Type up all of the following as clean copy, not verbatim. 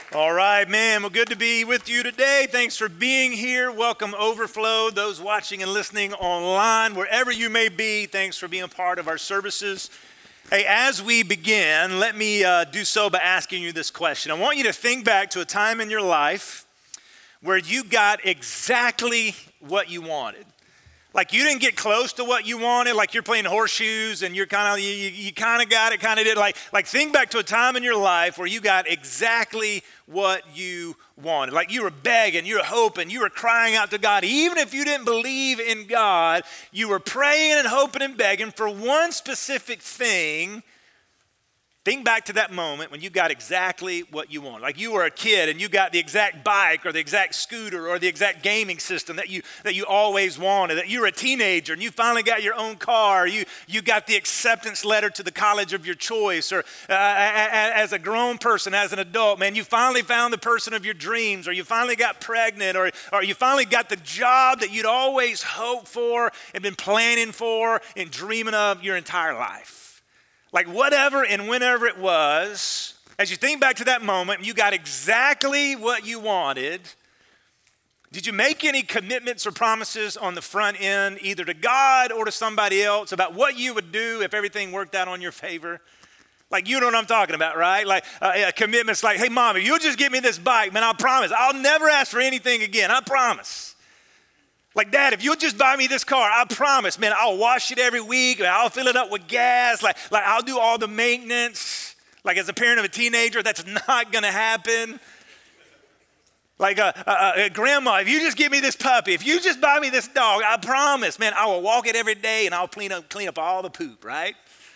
All right, man. Well, good to be with you today. Thanks for being here. Welcome, Overflow, those watching and listening online, wherever you may be. Thanks for being a part of our services. Hey, as we begin, let me do so by asking you this question. I want you to think back to a time in your life where you got exactly what you wanted. Like you didn't get close to what you wanted, like you're playing horseshoes and you're you kind of got it, kind of did. Like think back to a time in your life where you got exactly what you wanted. Like you were begging, you were hoping, you were crying out to God. Even if you didn't believe in God, you were praying and hoping and begging for one specific thing. Think back to that moment when you got exactly what you wanted. Like you were a kid and you got the exact bike or the exact scooter or the exact gaming system that you always wanted. That you were a teenager and you finally got your own car. You got the acceptance letter to the college of your choice. Or as a grown person, as an adult, man, you finally found the person of your dreams. Or you finally got pregnant. Or you finally got the job that you'd always hoped for and been planning for and dreaming of your entire life. Like whatever and whenever it was, as you think back to that moment, you got exactly what you wanted. Did you make any commitments or promises on the front end, either to God or to somebody else, about what you would do if everything worked out on your favor? Like, you know what I'm talking about, right? Like commitments like, hey, Mom, if you'll just give me this bike, man, I promise, I'll never ask for anything again. I promise. Like, Dad, if you'll just buy me this car, I promise, man, I'll wash it every week. I'll fill it up with gas. Like I'll do all the maintenance. Like, as a parent of a teenager, that's not going to happen. Like, Grandma, if you just give me this puppy, if you just buy me this dog, I promise, man, I will walk it every day and I'll clean up all the poop, right?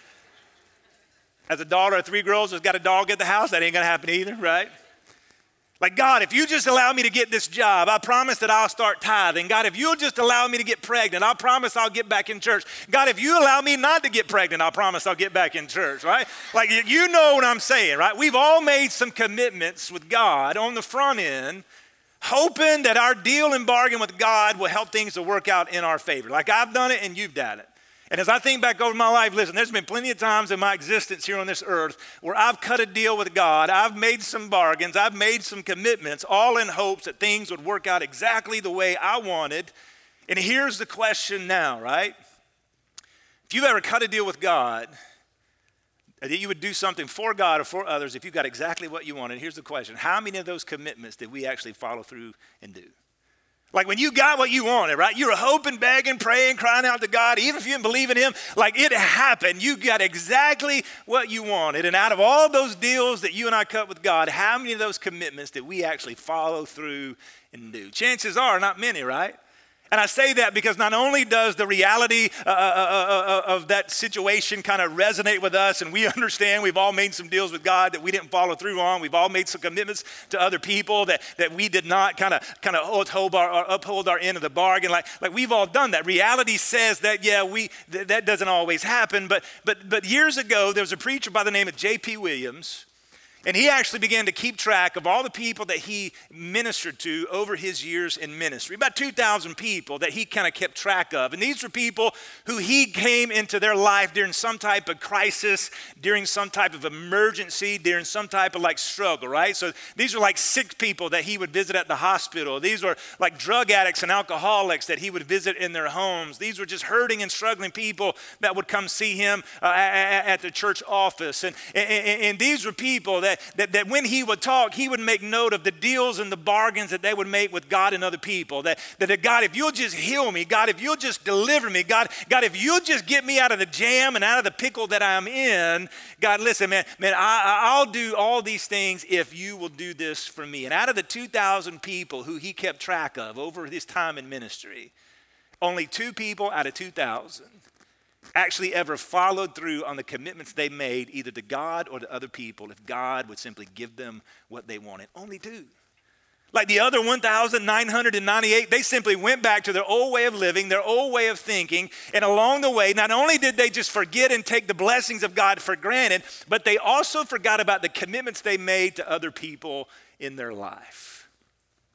As a daughter of 3 girls who's got a dog at the house, that ain't going to happen either, right? Like, God, if you just allow me to get this job, I promise that I'll start tithing. God, if you'll just allow me to get pregnant, I promise I'll get back in church. God, if you allow me not to get pregnant, I promise I'll get back in church, right? Like, you know what I'm saying, right? We've all made some commitments with God on the front end, hoping that our deal and bargain with God will help things to work out in our favor. Like, I've done it and you've done it. And as I think back over my life, listen, there's been plenty of times in my existence here on this earth where I've cut a deal with God, I've made some bargains, I've made some commitments, all in hopes that things would work out exactly the way I wanted. And here's the question now, right? If you've ever cut a deal with God, that you would do something for God or for others if you got exactly what you wanted, here's the question. How many of those commitments did we actually follow through and do? Like when you got what you wanted, right? You were hoping, begging, praying, crying out to God, even if you didn't believe in him, like it happened. You got exactly what you wanted. And out of all those deals that you and I cut with God, how many of those commitments did we actually follow through and do? Chances are not many, right? And I say that because not only does the reality of that situation kind of resonate with us, and we understand we've all made some deals with God that we didn't follow through on. We've all made some commitments to other people that we did not kind of uphold our end of the bargain. Like we've all done that. Reality says that, yeah, that doesn't always happen. But years ago, there was a preacher by the name of J.P. Williams. And he actually began to keep track of all the people that he ministered to over his years in ministry. About 2,000 people that he kind of kept track of. And these were people who he came into their life during some type of crisis, during some type of emergency, during some type of like struggle, right? So these were like sick people that he would visit at the hospital. These were like drug addicts and alcoholics that he would visit in their homes. These were just hurting and struggling people that would come see him at the church office. And these were people that when he would talk, he would make note of the deals and the bargains that they would make with God and other people. That God, if you'll just heal me, God, if you'll just deliver me, God, if you'll just get me out of the jam and out of the pickle that I'm in, God, listen, man, I'll do all these things if you will do this for me. And out of the 2,000 people who he kept track of over his time in ministry, only 2 people out of 2,000 actually ever followed through on the commitments they made either to God or to other people if God would simply give them what they wanted. Only 2. Like the other 1,998, they simply went back to their old way of living, their old way of thinking, and along the way, not only did they just forget and take the blessings of God for granted, but they also forgot about the commitments they made to other people in their life.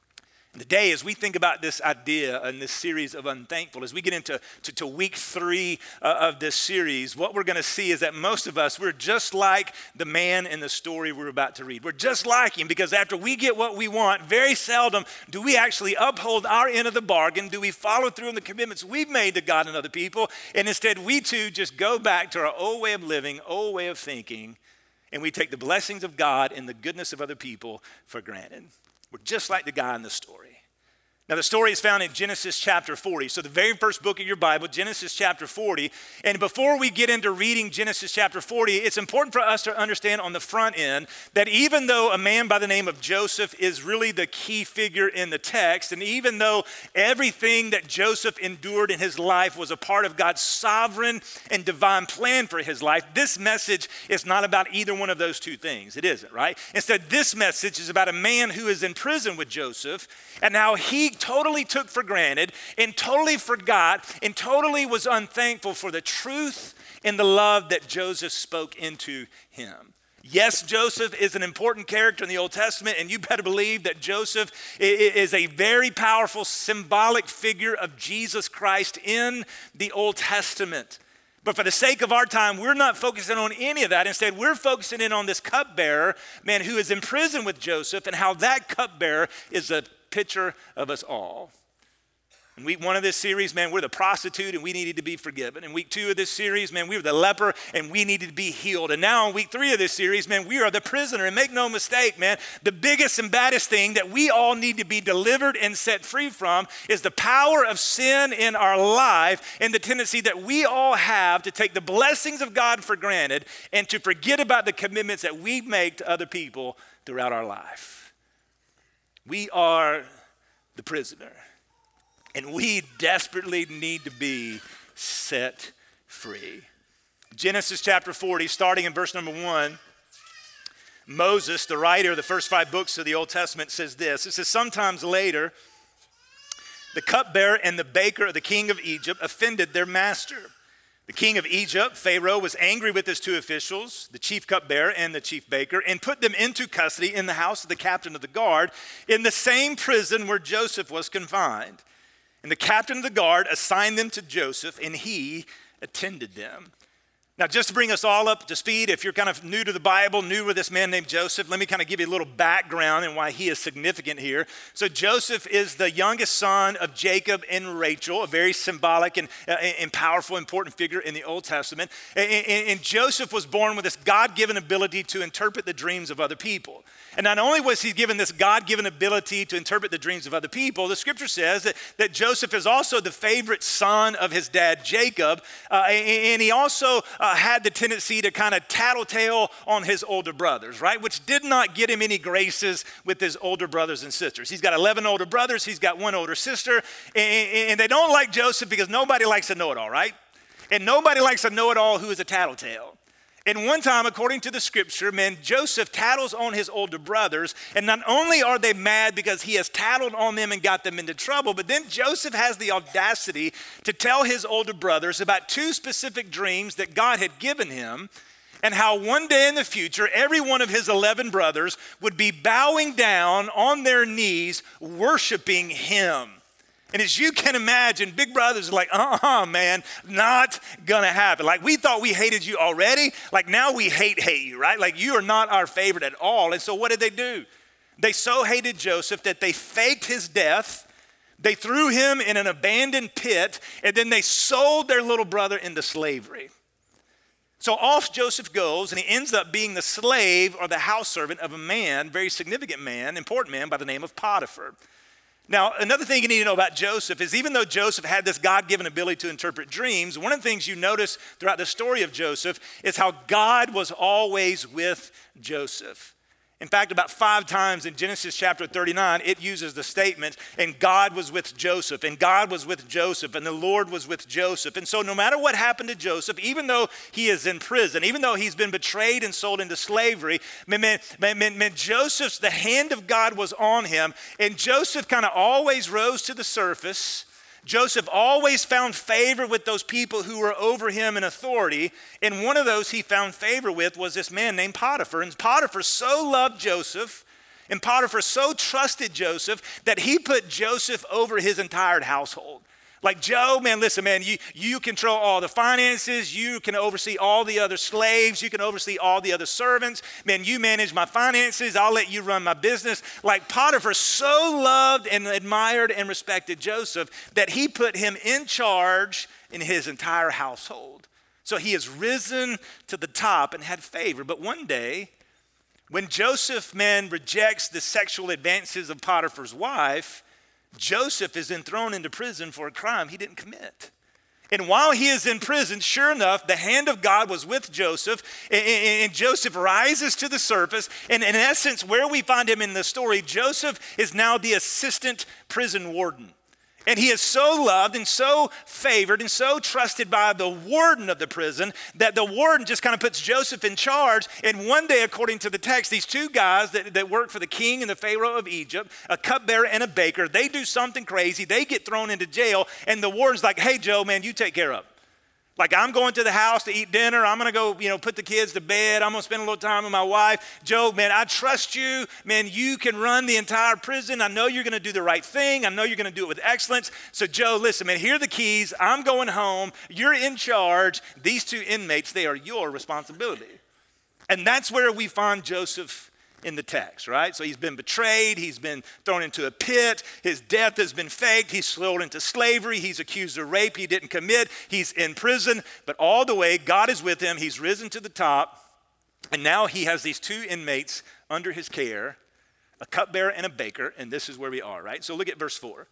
Today, as we think about this idea and this series of unthankful, as we get into week 3 of this series, what we're going to see is that most of us, we're just like the man in the story we're about to read. We're just like him because after we get what we want, very seldom do we actually uphold our end of the bargain. Do we follow through on the commitments we've made to God and other people? And instead, we too just go back to our old way of living, old way of thinking, and we take the blessings of God and the goodness of other people for granted. We're just like the guy in the story. Now, the story is found in Genesis chapter 40. So the very first book of your Bible, Genesis chapter 40. And before we get into reading Genesis chapter 40, it's important for us to understand on the front end that even though a man by the name of Joseph is really the key figure in the text, and even though everything that Joseph endured in his life was a part of God's sovereign and divine plan for his life, this message is not about either one of those two things. It isn't, right? Instead, this message is about a man who is in prison with Joseph and how he totally took for granted and totally forgot and totally was unthankful for the truth and the love that Joseph spoke into him. Yes, Joseph is an important character in the Old Testament, and you better believe that Joseph is a very powerful symbolic figure of Jesus Christ in the Old Testament. But for the sake of our time, we're not focusing on any of that. Instead, we're focusing in on this cupbearer, man, who is in prison with Joseph, and how that cupbearer is a picture of us all. In week 1 of this series, man, we're the prostitute and we needed to be forgiven. In week 2 of this series, man, we were the leper and we needed to be healed. And now in week 3 of this series, man, we are the prisoner. And make no mistake, man, the biggest and baddest thing that we all need to be delivered and set free from is the power of sin in our life and the tendency that we all have to take the blessings of God for granted and to forget about the commitments that we make to other people throughout our life. We are the prisoner, and we desperately need to be set free. Genesis chapter 40, starting in verse number 1, Moses, the writer of the first 5 books of the Old Testament, says this. It says, "Sometimes later, the cupbearer and the baker of the king of Egypt offended their master. The king of Egypt, Pharaoh, was angry with his 2 officials, the chief cupbearer and the chief baker, and put them into custody in the house of the captain of the guard in the same prison where Joseph was confined. And the captain of the guard assigned them to Joseph, and he attended them." Now, just to bring us all up to speed, if you're kind of new to the Bible, new with this man named Joseph, let me kind of give you a little background and why he is significant here. So Joseph is the youngest son of Jacob and Rachel, a very symbolic and powerful, important figure in the Old Testament. And Joseph was born with this God-given ability to interpret the dreams of other people. And not only was he given this God-given ability to interpret the dreams of other people, the scripture says that Joseph is also the favorite son of his dad, Jacob, and he also had the tendency to kind of tattletale on his older brothers, right? Which did not get him any graces with his older brothers and sisters. He's got 11 older brothers, he's got 1 older sister, and they don't like Joseph because nobody likes a know-it-all, right? And nobody likes a know-it-all who is a tattletale. And one time, according to the scripture, man, Joseph tattles on his older brothers, and not only are they mad because he has tattled on them and got them into trouble, but then Joseph has the audacity to tell his older brothers about 2 specific dreams that God had given him, and how one day in the future, every one of his 11 brothers would be bowing down on their knees, worshiping him. And as you can imagine, big brothers are like, man, not gonna happen. Like, we thought we hated you already. Like, now we hate you, right? Like, you are not our favorite at all. And so what did they do? They so hated Joseph that they faked his death. They threw him in an abandoned pit, and then they sold their little brother into slavery. So off Joseph goes, and he ends up being the slave or the house servant of a man, very significant man, important man by the name of Potiphar. Now, another thing you need to know about Joseph is even though Joseph had this God-given ability to interpret dreams, one of the things you notice throughout the story of Joseph is how God was always with Joseph. In fact, about 5 times in Genesis chapter 39, it uses the statement, and God was with Joseph, and God was with Joseph, and the Lord was with Joseph. And so no matter what happened to Joseph, even though he is in prison, even though he's been betrayed and sold into slavery, Joseph's, the hand of God was on him, and Joseph kind of always rose to the surface. Joseph always found favor with those people who were over him in authority, and one of those he found favor with was this man named Potiphar. And Potiphar so loved Joseph And Potiphar so trusted Joseph that he put Joseph over his entire household. Like, Joe, man, listen, man, you control all the finances. You can oversee all the other slaves. You can oversee all the other servants. Man, you manage my finances. I'll let you run my business. Like, Potiphar so loved and admired and respected Joseph that he put him in charge in his entire household. So he has risen to the top and had favor. But one day, when Joseph, man, rejects the sexual advances of Potiphar's wife, Joseph is then thrown into prison for a crime he didn't commit. And while he is in prison, sure enough, the hand of God was with Joseph, and Joseph rises to the surface. And in essence, where we find him in the story, Joseph is now the assistant prison warden. And he is so loved and so favored and so trusted by the warden of the prison that the warden just kind of puts Joseph in charge. And one day, according to the text, these two guys that work for the king and the Pharaoh of Egypt, a cupbearer and a baker, they do something crazy. They get thrown into jail. And the warden's like, hey, Joe, man, you take care of them. Like, I'm going to the house to eat dinner. I'm going to go, put the kids to bed. I'm going to spend a little time with my wife. Joe, man, I trust you. Man, you can run the entire prison. I know you're going to do the right thing. I know you're going to do it with excellence. So, Joe, listen, man, here are the keys. I'm going home. You're in charge. These two inmates, they are your responsibility. And that's where we find Joseph in the text, right? So he's been betrayed. He's been thrown into a pit. His death has been faked. He's sold into slavery. He's accused of rape he didn't commit. He's in prison. But all the way, God is with him. He's risen to the top. And now he has these two inmates under his care, a cupbearer and a baker. And this is where we are, right? So look at verse 4.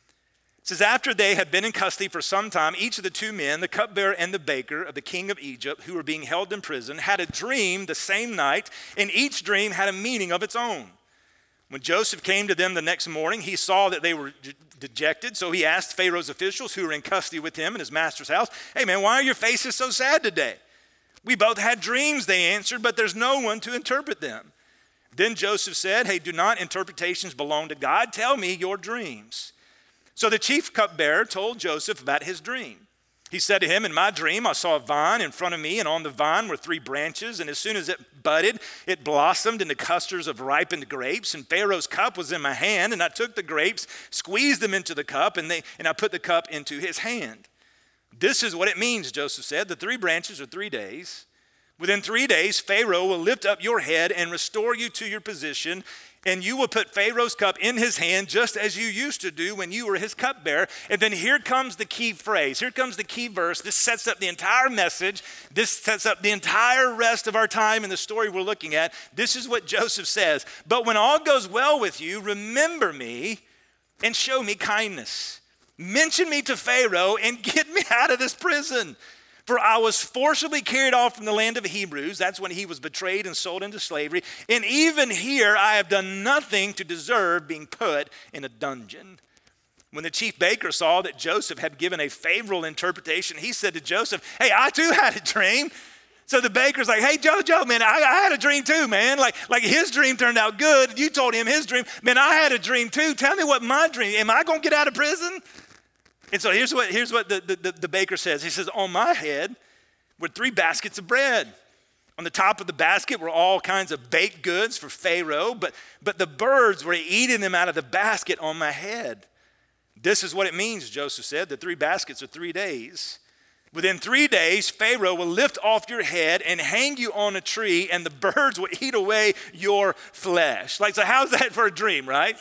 It says, after they had been in custody for some time, each of the two men, the cupbearer and the baker of the king of Egypt, who were being held in prison, had a dream the same night, and each dream had a meaning of its own. When Joseph came to them the next morning, he saw that they were dejected, so he asked Pharaoh's officials who were in custody with him in his master's house, hey man, why are your faces so sad today? We both had dreams, they answered, but there's no one to interpret them. Then Joseph said, hey, do not interpretations belong to God? Tell me your dreams. So the chief cupbearer told Joseph about his dream. He said to him, in my dream, I saw a vine in front of me, and on the vine were 3 branches. And as soon as it budded, it blossomed into clusters of ripened grapes. And Pharaoh's cup was in my hand, and I took the grapes, squeezed them into the cup, and I put the cup into his hand. This is what it means, Joseph said. The 3 branches are 3 days. Within 3 days, Pharaoh will lift up your head and restore you to your position, and you will put Pharaoh's cup in his hand just as you used to do when you were his cupbearer. And then here comes the key phrase. Here comes the key verse. This sets up the entire message. This sets up the entire rest of our time in the story we're looking at. This is what Joseph says. But when all goes well with you, remember me and show me kindness. Mention me to Pharaoh and get me out of this prison. For I was forcibly carried off from the land of the Hebrews. That's when he was betrayed and sold into slavery. And even here I have done nothing to deserve being put in a dungeon. When the chief baker saw that Joseph had given a favorable interpretation, he said to Joseph, hey, I too had a dream. So the baker's like, hey, Joe, man, I had a dream too, man. Like his dream turned out good. You told him his dream. Man, I had a dream too. Tell me what my dream, am I going to get out of prison? And so here's what the baker says. He says, on my head were 3 baskets of bread. On the top of the basket were all kinds of baked goods for Pharaoh, but the birds were eating them out of the basket on my head. This is what it means, Joseph said. The 3 baskets are 3 days. Within 3 days, Pharaoh will lift off your head and hang you on a tree, and the birds will eat away your flesh. So how's that for a dream, right?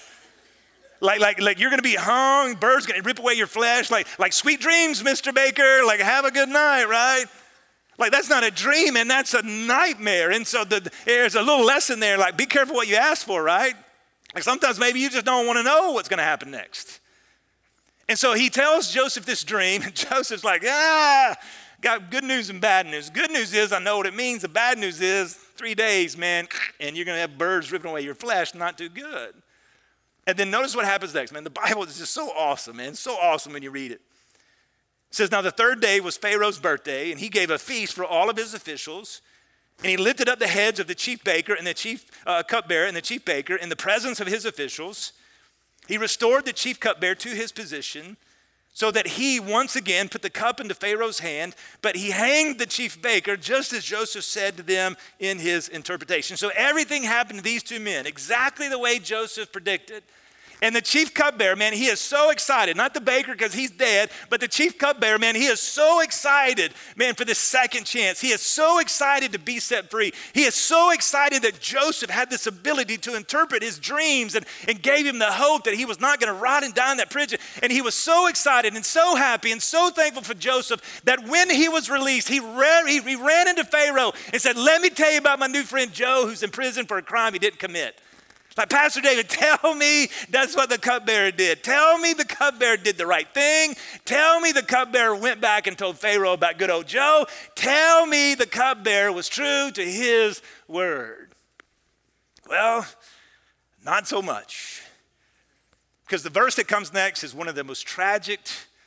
Like you're going to be hung, birds going to rip away your flesh. Like sweet dreams, Mr. Baker. Like have a good night, right? Like that's not a dream, and that's a nightmare. And so there's a little lesson there. Like be careful what you ask for, right? Like sometimes maybe you just don't want to know what's going to happen next. And so he tells Joseph this dream, and Joseph's like, got good news and bad news. Good news is I know what it means. The bad news is 3 days, man, and you're going to have birds ripping away your flesh. Not too good. And then notice what happens next, man. The Bible is just so awesome, man. So awesome when you read it. It says, now the 3rd day was Pharaoh's birthday, and he gave a feast for all of his officials. And he lifted up the heads of the chief baker and the chief cupbearer and the chief baker in the presence of his officials. He restored the chief cupbearer to his position. so that he once again put the cup into Pharaoh's hand, but he hanged the chief baker just as Joseph said to them in his interpretation. So everything happened to these two men exactly the way Joseph predicted. And the chief cupbearer, man, he is so excited. Not the baker because he's dead, but the chief cupbearer, man, he is so excited, man, for this second chance. He is so excited to be set free. He is so excited that Joseph had this ability to interpret his dreams and gave him the hope that he was not going to rot and die in that prison. And he was so excited and so happy and so thankful for Joseph that when he was released, he ran into Pharaoh and said, let me tell you about my new friend Joe who's in prison for a crime he didn't commit. Like, Pastor David, tell me that's what the cupbearer did. Tell me the cupbearer did the right thing. Tell me the cupbearer went back and told Pharaoh about good old Joe. Tell me the cupbearer was true to his word. Well, not so much. Because the verse that comes next is one of the most tragic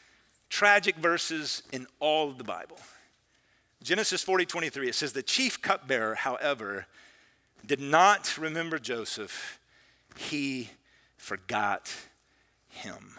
verses in all of the Bible. Genesis 40:23, it says, the chief cupbearer, however, did not remember Joseph. He forgot him.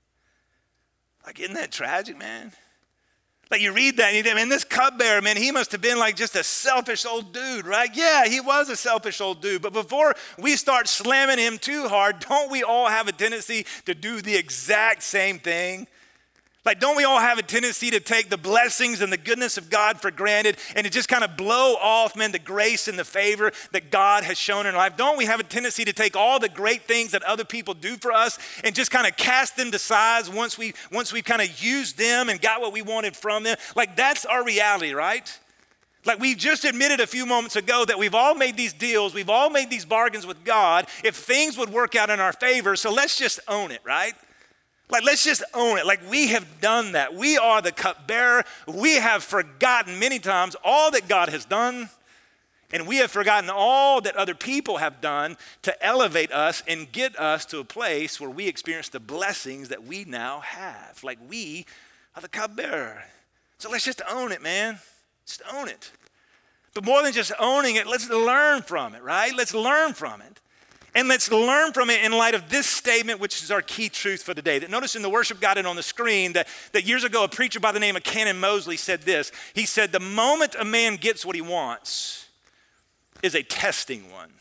Like, isn't that tragic, man? Like, you read that and you think, man, this cupbearer, man, he must have been like just a selfish old dude, right? Yeah, he was a selfish old dude. But before we start slamming him too hard, don't we all have a tendency to do the exact same thing? Like, don't we all have a tendency to take the blessings and the goodness of God for granted and to just kind of blow off, man, the grace and the favor that God has shown in our life? Don't we have a tendency to take all the great things that other people do for us and just kind of cast them to sides once we've kind of used them and got what we wanted from them? Like, that's our reality, right? Like, we just admitted a few moments ago that we've all made these deals, we've all made these bargains with God if things would work out in our favor, so let's just own it, right? Like, let's just own it. Like, we have done that. We are the cupbearer. We have forgotten many times all that God has done, and we have forgotten all that other people have done to elevate us and get us to a place where we experience the blessings that we now have. Like, we are the cupbearer. So let's just own it, man. Just own it. But more than just owning it, let's learn from it, right? Let's learn from it. And let's learn from it in light of this statement, which is our key truth for the day. That notice in the worship guide on the screen that years ago, a preacher by the name of Canon Mosley said this. He said, the moment a man gets what he wants is a testing one.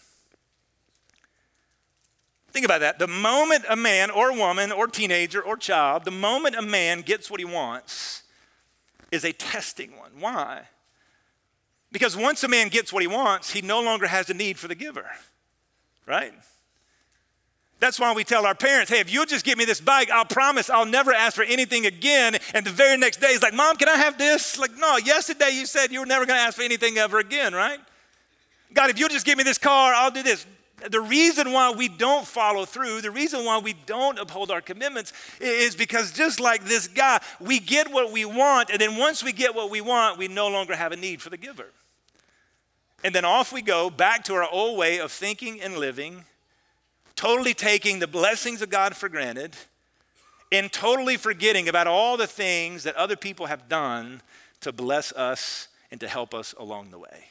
Think about that. The moment a man or woman or teenager or child, the moment a man gets what he wants is a testing one. Why? Because once a man gets what he wants, he no longer has a need for the giver. Right? That's why we tell our parents, hey, if you'll just give me this bike, I'll promise I'll never ask for anything again. And the very next day, he's like, Mom, can I have this? Like, no, yesterday you said you were never going to ask for anything ever again, right? God, if you'll just give me this car, I'll do this. The reason why we don't follow through, the reason why we don't uphold our commitments is because just like this guy, we get what we want, and then once we get what we want, we no longer have a need for the giver. And then off we go back to our old way of thinking and living, totally taking the blessings of God for granted and totally forgetting about all the things that other people have done to bless us and to help us along the way.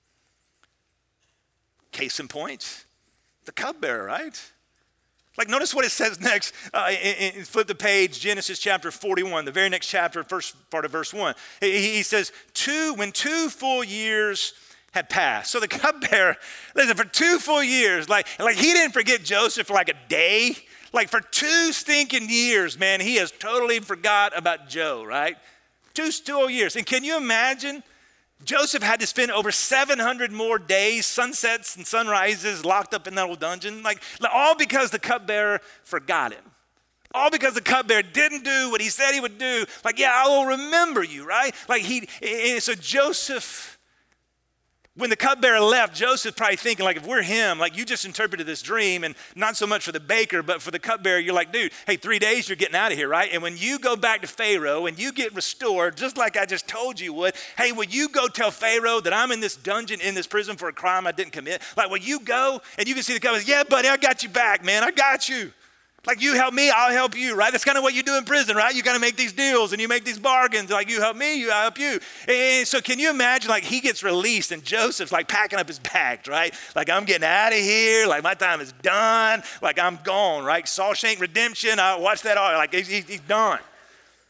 Case in point, the cupbearer, right? Like, notice what it says next. Flip the page, Genesis chapter 41, the very next chapter, first part of verse 1. He says, when 2 full years had passed. So the cupbearer, listen, for 2 full years, like he didn't forget Joseph for like a day. Like, for 2 stinking years, man, he has totally forgot about Joe, right? 2 whole years. And can you imagine? Joseph had to spend over 700 more days, sunsets and sunrises, locked up in that old dungeon. Like all because the cupbearer forgot him. All because the cupbearer didn't do what he said he would do. Like, yeah, I will remember you, right? Like so Joseph, when the cupbearer left, Joseph's probably thinking, like, if we're him, like, you just interpreted this dream, and not so much for the baker, but for the cupbearer, you're like, dude, hey, 3 days, you're getting out of here, right? And when you go back to Pharaoh and you get restored, just like I just told you would, hey, will you go tell Pharaoh that I'm in this dungeon, in this prison for a crime I didn't commit? Like, will you go? And you can see the cupbearer, yeah, buddy, I got you back, man, I got you. Like, you help me, I'll help you, right? That's kind of what you do in prison, right? You kind of make these deals and you make these bargains. Like, you help me, I help you. And so can you imagine, like, he gets released and Joseph's like packing up his bags, right? Like, I'm getting out of here. Like, my time is done. Like, I'm gone, right? Shawshank Redemption, I watched that all. Like, he's done.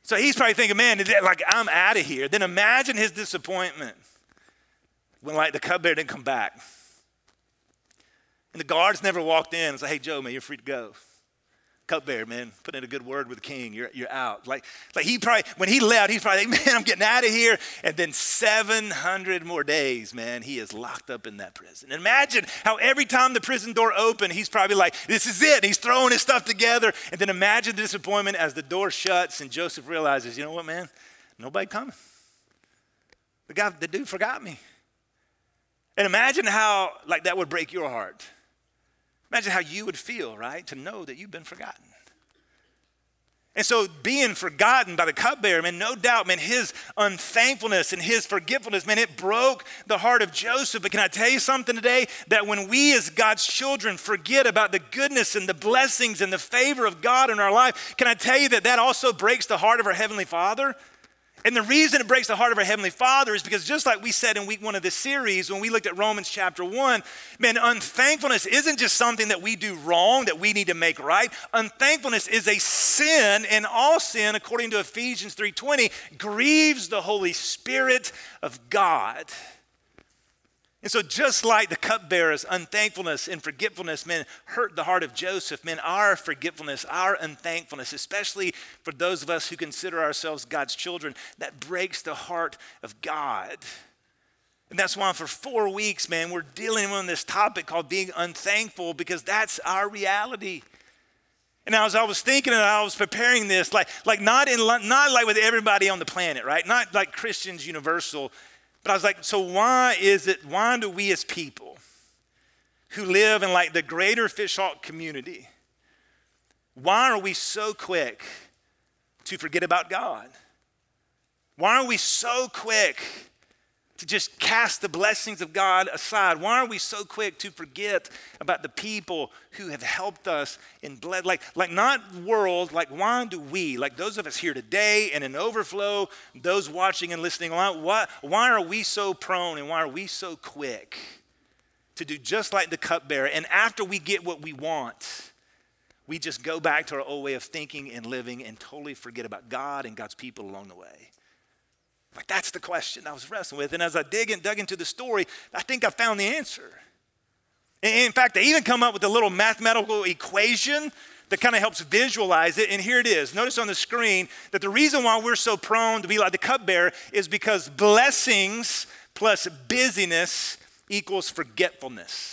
So he's probably thinking, man, like I'm out of here. Then imagine his disappointment when like the cupbearer didn't come back. And the guards never walked in and said, hey, Joe, man, you're free to go. Cupbearer, man, put in a good word with the king. You're out. Like he probably, when he left, he's probably like, man, I'm getting out of here. And then 700 more days, man, he is locked up in that prison. And imagine how every time the prison door opened, he's probably like, this is it. He's throwing his stuff together. And then imagine the disappointment as the door shuts and Joseph realizes, you know what, man, nobody coming. The dude forgot me. And imagine how like that would break your heart. Imagine how you would feel, right, to know that you've been forgotten. And so being forgotten by the cupbearer, man, no doubt, man, his unthankfulness and his forgetfulness, man, it broke the heart of Joseph. But can I tell you something today? That when we as God's children forget about the goodness and the blessings and the favor of God in our life, can I tell you that that also breaks the heart of our Heavenly Father? And the reason it breaks the heart of our Heavenly Father is because just like we said in week 1 of this series, when we looked at Romans chapter 1, man, unthankfulness isn't just something that we do wrong, that we need to make right. Unthankfulness is a sin, and all sin, according to Ephesians 3:20, grieves the Holy Spirit of God. And so just like the cupbearer's unthankfulness and forgetfulness, man, hurt the heart of Joseph, man, our forgetfulness, our unthankfulness, especially for those of us who consider ourselves God's children, that breaks the heart of God. And that's why for 4 weeks, man, we're dealing with this topic called being unthankful, because that's our reality. And as I was thinking and I was preparing this, like not like with everybody on the planet, right? Not like Christians universal. But I was like, so why do we as people who live in like the greater Fishhawk community, why are we so quick to forget about God? Why are we so quick to just cast the blessings of God aside? Why are we so quick to forget about the people who have helped us in blood? Like not world, like why do we, like those of us here today and in Overflow, those watching and listening online, why are we so prone and why are we so quick to do just like the cupbearer? And after we get what we want, we just go back to our old way of thinking and living and totally forget about God and God's people along the way. Like that's the question I was wrestling with. And as I dug into the story, I think I found the answer. In fact, they even come up with a little mathematical equation that kind of helps visualize it. And here it is. Notice on the screen that the reason why we're so prone to be like the cupbearer is because blessings plus busyness equals forgetfulness.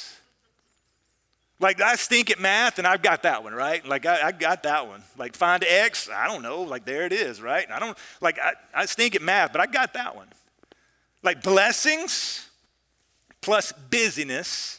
Like I stink at math and I've got that one, right? Like I got that one. Like find X, I don't know, like there it is, right? I stink at math, but I got that one. Like blessings plus busyness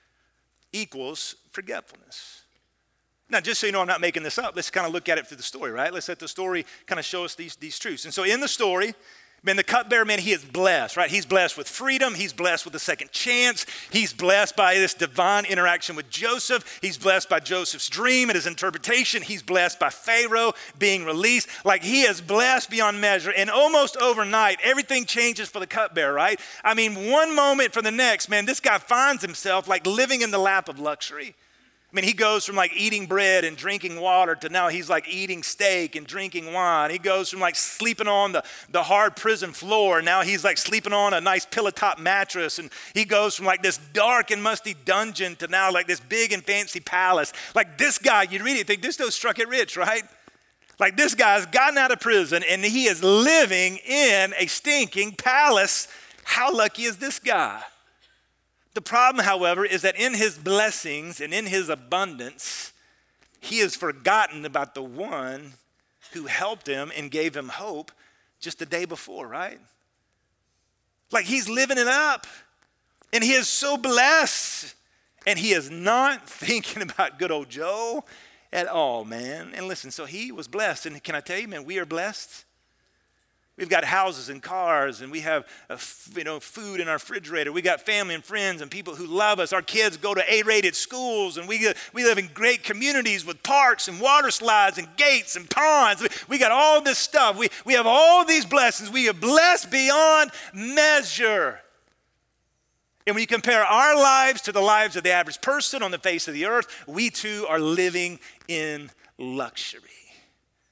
equals forgetfulness. Now, just so you know I'm not making this up, let's kind of look at it through the story, right? Let's let the story kind of show us these truths. And so in the story, man, the cupbearer, man, he is blessed, right? He's blessed with freedom. He's blessed with a second chance. He's blessed by this divine interaction with Joseph. He's blessed by Joseph's dream and his interpretation. He's blessed by Pharaoh being released. Like he is blessed beyond measure. And almost overnight, everything changes for the cupbearer, right? I mean, one moment from the next, man, this guy finds himself like living in the lap of luxury. I mean, he goes from like eating bread and drinking water to now he's like eating steak and drinking wine. He goes from like sleeping on the hard prison floor. Now he's like sleeping on a nice pillow top mattress. And he goes from like this dark and musty dungeon to now like this big and fancy palace. Like this guy, you read it, think this dude struck it rich, right? Like this guy's gotten out of prison and he is living in a stinking palace. How lucky is this guy? The problem, however, is that in his blessings and in his abundance, he has forgotten about the one who helped him and gave him hope just the day before, right? Like he's living it up and he is so blessed and he is not thinking about good old Joe at all, man. And listen, so he was blessed. And can I tell you, man, we are blessed. We've got houses and cars, and we have food in our refrigerator. We got family and friends and people who love us. Our kids go to A-rated schools, and we live in great communities with parks and water slides and gates and ponds. We got all this stuff. We have all these blessings. We are blessed beyond measure. And when you compare our lives to the lives of the average person on the face of the earth, we too are living in luxury.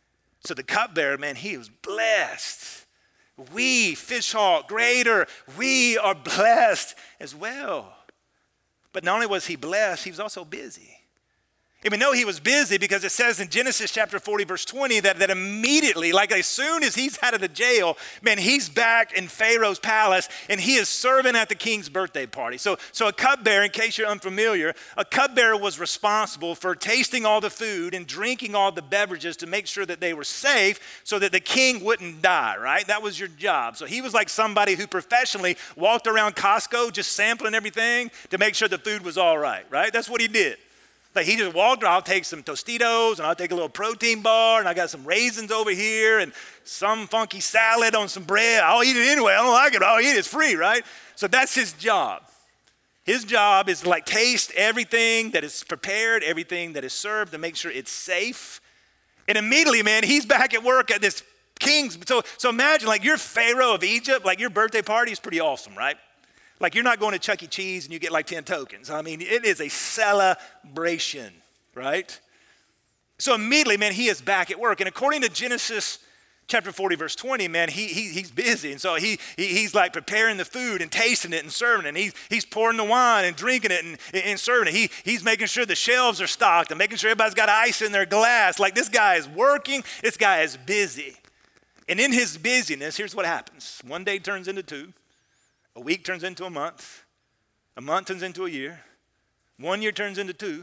So the cupbearer, man, he was blessed. We, Fishhawk, Greater, we are blessed as well. But not only was he blessed, he was also busy. And we know he was busy because it says in Genesis chapter 40, verse 20, that immediately, like as soon as he's out of the jail, man, he's back in Pharaoh's palace and he is serving at the king's birthday party. So a cupbearer, in case you're unfamiliar, a cupbearer was responsible for tasting all the food and drinking all the beverages to make sure that they were safe so that the king wouldn't die, right? That was your job. So he was like somebody who professionally walked around Costco just sampling everything to make sure the food was all right? That's what he did. Like he just walked around, I'll take some Tostitos and I'll take a little protein bar and I got some raisins over here and some funky salad on some bread. I'll eat it anyway. I don't like it, but I'll eat it. It's free, right? So that's his job. His job is to like taste everything that is prepared, everything that is served to make sure it's safe. And immediately, man, he's back at work at this king's. So imagine like you're Pharaoh of Egypt, like your birthday party is pretty awesome, right? Like you're not going to Chuck E. Cheese and you get like 10 tokens. I mean, it is a celebration, right? So immediately, man, he is back at work. And according to Genesis chapter 40, verse 20, man, he's busy. And so he's like preparing the food and tasting it and serving it. And he's pouring the wine and drinking it and serving it. He's making sure the shelves are stocked and making sure everybody's got ice in their glass. Like this guy is working. This guy is busy. And in his busyness, here's what happens. One day turns into two. A week turns into a month turns into a year, 1 year turns into two,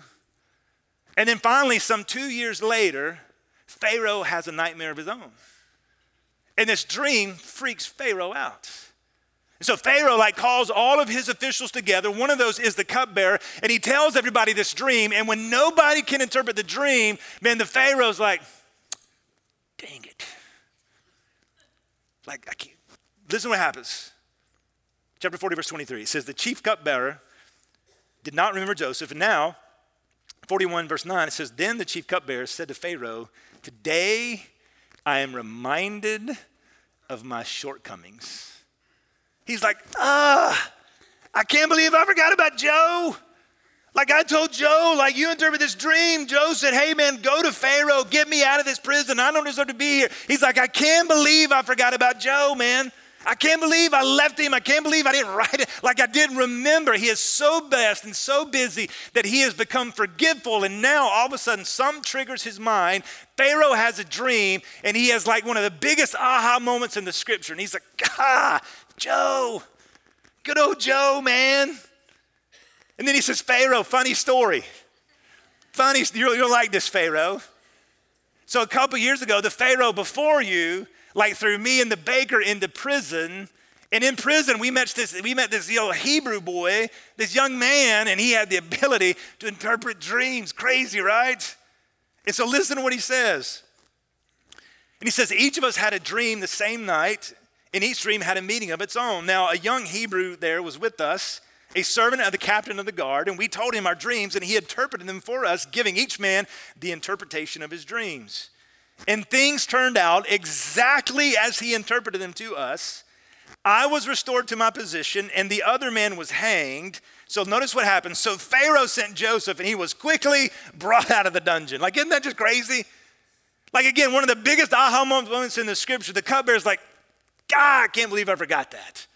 and then finally, some 2 years later, Pharaoh has a nightmare of his own. And this dream freaks Pharaoh out. And so Pharaoh like calls all of his officials together. One of those is the cupbearer, and he tells everybody this dream, and when nobody can interpret the dream, man, the Pharaoh's like, dang it. Like, I can't. Listen to what happens. Chapter 40, verse 23, it says, the chief cupbearer did not remember Joseph. And now, 41, verse 9, it says, then the chief cupbearer said to Pharaoh, today I am reminded of my shortcomings. He's like, I can't believe I forgot about Joe. Like I told Joe, like you interpret this dream. Joe said, hey man, go to Pharaoh, get me out of this prison. I don't deserve to be here. He's like, I can't believe I forgot about Joe, man. I can't believe I left him. I can't believe I didn't write it. Like I didn't remember. He is so blessed and so busy that he has become forgetful. And now all of a sudden something triggers his mind. Pharaoh has a dream and he has like one of the biggest aha moments in the scripture. And he's like, Joe, good old Joe, man. And then he says, Pharaoh, funny story. You'll like this, Pharaoh. So a couple years ago, the Pharaoh before you like threw me and the baker into prison. And in prison, we met this Hebrew boy, this young man, and he had the ability to interpret dreams. Crazy, right? And so listen to what he says. And he says, each of us had a dream the same night, and each dream had a meaning of its own. Now, a young Hebrew there was with us, a servant of the captain of the guard, and we told him our dreams, and he interpreted them for us, giving each man the interpretation of his dreams. And things turned out exactly as he interpreted them to us. I was restored to my position, and the other man was hanged. So notice what happened. So Pharaoh sent Joseph, and he was quickly brought out of the dungeon. Like, isn't that just crazy? Like, again, one of the biggest aha moments in the scripture, the cupbearer's like, God, I can't believe I forgot that.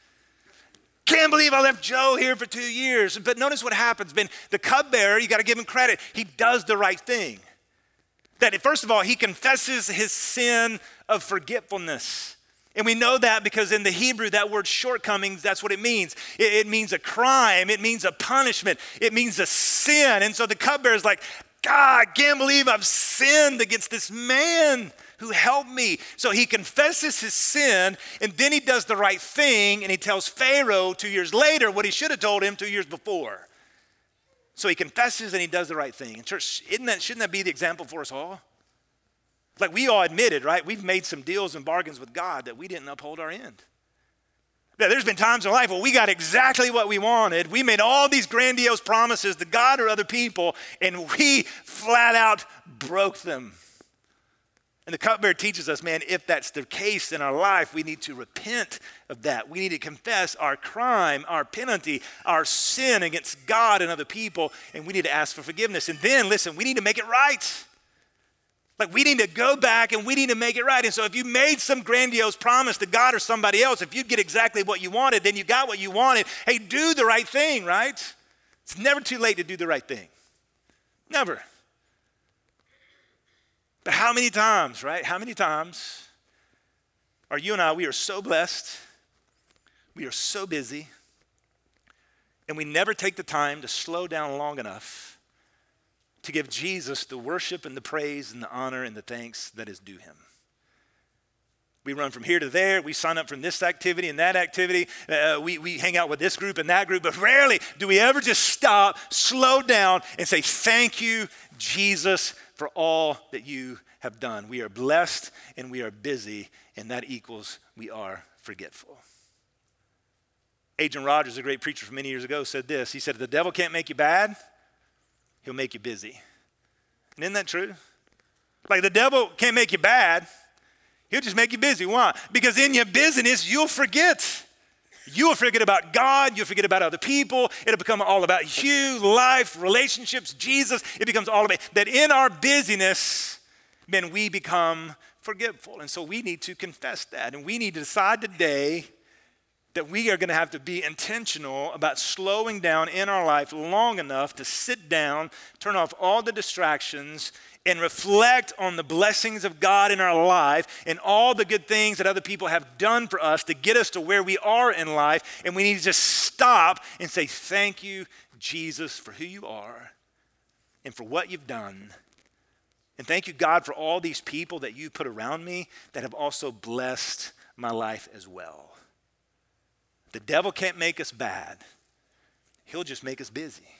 Can't believe I left Joe here for 2 years. But notice what happens, man. The cupbearer, you got to give him credit. He does the right thing. That first of all, he confesses his sin of forgetfulness. And we know that because in the Hebrew, that word shortcomings, that's what it means. It means a crime. It means a punishment. It means a sin. And so the cupbearer is like, God, I can't believe I've sinned against this man who helped me. So he confesses his sin, and then he does the right thing, and he tells Pharaoh 2 years later what he should have told him 2 years before. So he confesses and he does the right thing. And church, shouldn't that be the example for us all? Like we all admitted, right? We've made some deals and bargains with God that we didn't uphold our end. Now, there's been times in life where we got exactly what we wanted. We made all these grandiose promises to God or other people, and we flat out broke them. And the cupbearer teaches us, man, if that's the case in our life, we need to repent of that. We need to confess our crime, our penalty, our sin against God and other people, and we need to ask for forgiveness. And then, listen, we need to make it right. Like we need to go back and we need to make it right. And so if you made some grandiose promise to God or somebody else, if you get exactly what you wanted, then you got what you wanted. Hey, do the right thing, right? It's never too late to do the right thing. Never. But how many times, right? How many times are you and I, we are so blessed, we are so busy, and we never take the time to slow down long enough to give Jesus the worship and the praise and the honor and the thanks that is due him. We run from here to there. We sign up from this activity and that activity. We hang out with this group and that group. But rarely do we ever just stop, slow down, and say, thank you, Jesus, for all that you have done. We are blessed and we are busy, and that equals we are forgetful. Adrian Rogers, a great preacher from many years ago, said this. He said, if the devil can't make you bad, he'll make you busy. And isn't that true? Like the devil can't make you bad. He'll just make you busy. Why? Because in your busyness, you'll forget. You'll forget about God. You'll forget about other people. It'll become all about you, life, relationships, Jesus. It becomes all about that. In our busyness, then we become forgetful. And so we need to confess that. And we need to decide today that we are going to have to be intentional about slowing down in our life long enough to sit down, turn off all the distractions, and reflect on the blessings of God in our life and all the good things that other people have done for us to get us to where we are in life. And we need to just stop and say, thank you, Jesus, for who you are and for what you've done. And thank you, God, for all these people that you put around me that have also blessed my life as well. The devil can't make us bad. He'll just make us busy.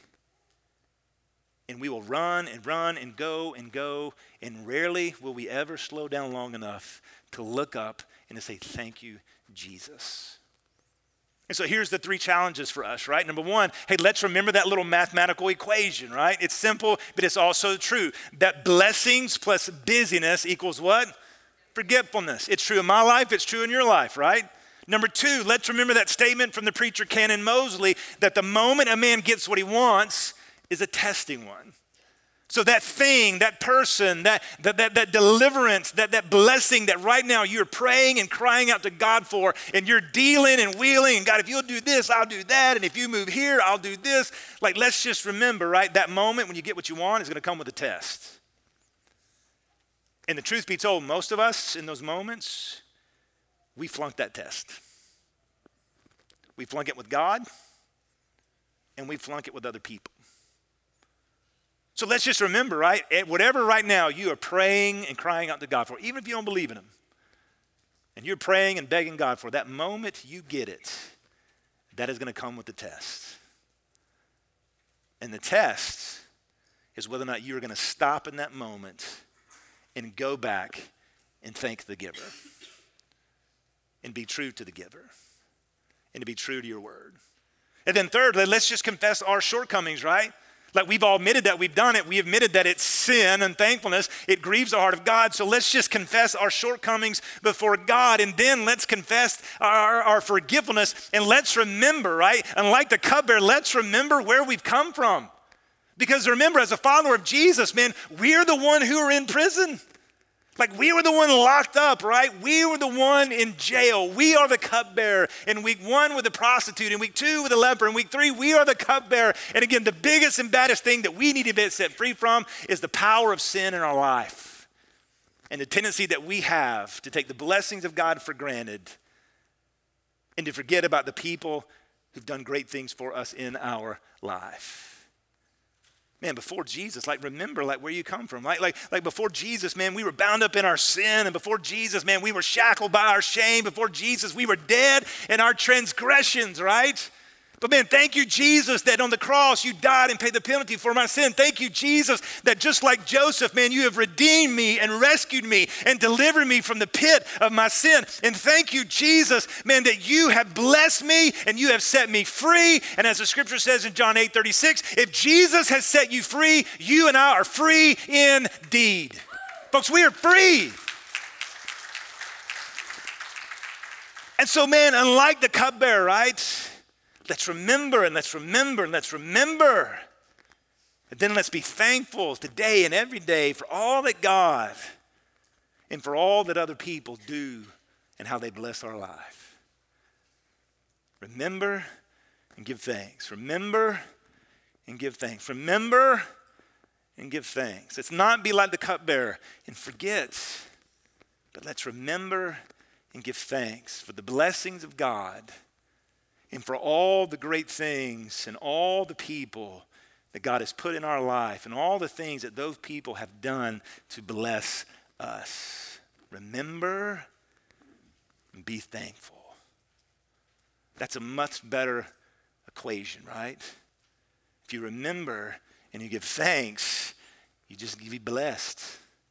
And we will run and run and go, and rarely will we ever slow down long enough to look up and to say, thank you, Jesus. And so here's the three challenges for us, right? Number one, hey, let's remember that little mathematical equation, right? It's simple, but it's also true. That blessings plus busyness equals what? Forgetfulness. It's true in my life, it's true in your life, right? Number two, let's remember that statement from the preacher Canon Mosley that the moment a man gets what he wants is a testing one. So that thing, that person, that deliverance, that blessing that right now you're praying and crying out to God for, and you're dealing and wheeling, and God, if you'll do this, I'll do that, and if you move here, I'll do this. Like, let's just remember, right, that moment when you get what you want is going to come with a test. And the truth be told, most of us in those moments, we flunk that test. We flunk it with God, and we flunk it with other people. So let's just remember, right, whatever right now you are praying and crying out to God for, even if you don't believe in him, and you're praying and begging God for, that moment you get it, that is going to come with the test. And the test is whether or not you're going to stop in that moment and go back and thank the giver. And be true to the giver, and to be true to your word. And then thirdly, let's just confess our shortcomings, right? Like we've all admitted that we've done it. We admitted that it's sin and thankfulness. It grieves the heart of God. So let's just confess our shortcomings before God, and then let's confess our forgetfulness. And let's remember, right? Unlike the cupbearer, let's remember where we've come from. Because remember, as a follower of Jesus, man, we're the one who are in prison. Like we were the one locked up, right? We were the one in jail. We are the cupbearer. In week 1 with the prostitute, in week 2 with the leper, in week 3 we are the cupbearer. And again, the biggest and baddest thing that we need to be set free from is the power of sin in our life. And the tendency that we have to take the blessings of God for granted and to forget about the people who've done great things for us in our life. Man, before Jesus, like remember like where you come from. Like before Jesus, man, we were bound up in our sin. And before Jesus, man, we were shackled by our shame. Before Jesus, we were dead in our transgressions, right? But man, thank you, Jesus, that on the cross you died and paid the penalty for my sin. Thank you, Jesus, that just like Joseph, man, you have redeemed me and rescued me and delivered me from the pit of my sin. And thank you, Jesus, man, that you have blessed me and you have set me free. And as the scripture says in John 8:36, if Jesus has set you free, you and I are free indeed. Folks, we are free. And so, man, unlike the cupbearer, right? Let's remember and let's remember and let's remember But then let's be thankful today and every day for all that God and for all that other people do and how they bless our life. Remember and give thanks. Remember and give thanks. Remember and give thanks. Let's not be like the cupbearer and forget, but let's remember and give thanks for the blessings of God and for all the great things and all the people that God has put in our life and all the things that those people have done to bless us. Remember and be thankful. That's a much better equation, right? If you remember and you give thanks, you just be blessed.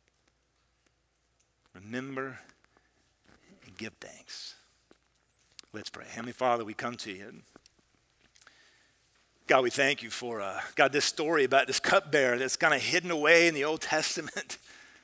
Remember and give thanks. Let's pray. Heavenly Father, we come to you. God, we thank you for, God, this story about this cupbearer that's kind of hidden away in the Old Testament.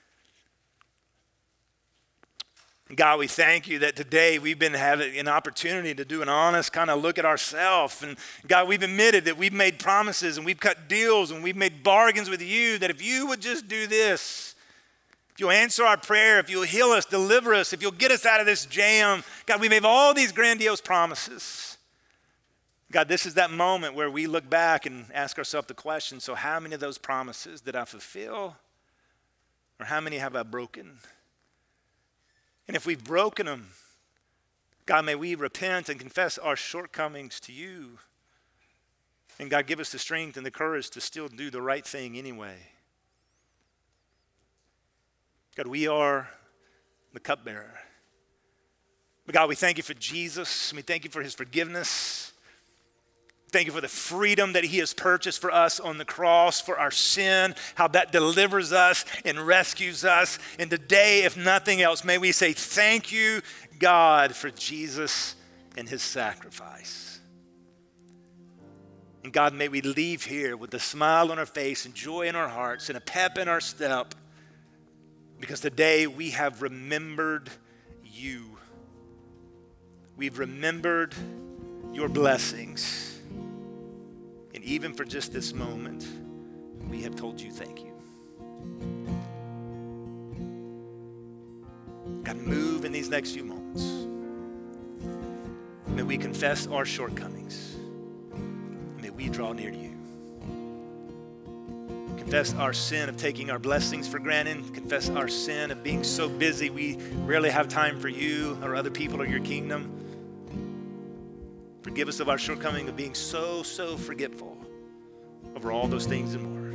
God, we thank you that today we've been having an opportunity to do an honest kind of look at ourselves. And God, we've admitted that we've made promises and we've cut deals and we've made bargains with you that if you would just do this, if you'll answer our prayer, if you'll heal us, deliver us, if you'll get us out of this jam, God, we made all these grandiose promises. God, this is that moment where we look back and ask ourselves the question, so how many of those promises did I fulfill? Or how many have I broken? And if we've broken them, God, may we repent and confess our shortcomings to you. And God, give us the strength and the courage to still do the right thing anyway. God, we are the cupbearer. But God, we thank you for Jesus. We thank you for his forgiveness. Thank you for the freedom that he has purchased for us on the cross, for our sin, how that delivers us and rescues us. And today, if nothing else, may we say thank you, God, for Jesus and his sacrifice. And God, may we leave here with a smile on our face and joy in our hearts and a pep in our step, because today we have remembered you. We've remembered your blessings. And even for just this moment, we have told you thank you. God, move in these next few moments. May we confess our shortcomings. May we draw near to you. Confess our sin of taking our blessings for granted. Confess our sin of being so busy we rarely have time for you or other people or your kingdom. Forgive us of our shortcoming of being so forgetful over all those things and more.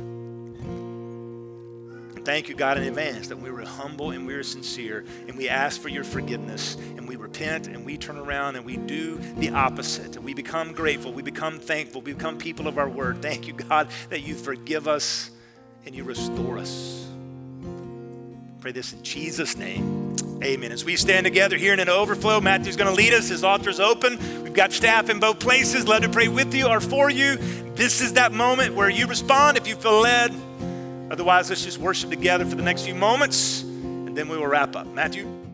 And thank you, God, in advance that we were humble and we were sincere and we ask for your forgiveness and we repent and we turn around and we do the opposite. And we become grateful, we become thankful, we become people of our word. Thank you, God, that you forgive us and you restore us. Pray this in Jesus' name. Amen. As we stand together here in an overflow, Matthew's going to lead us. His altar's open. We've got staff in both places. Love to pray with you or for you. This is that moment where you respond if you feel led. Otherwise, let's just worship together for the next few moments, and then we will wrap up. Matthew?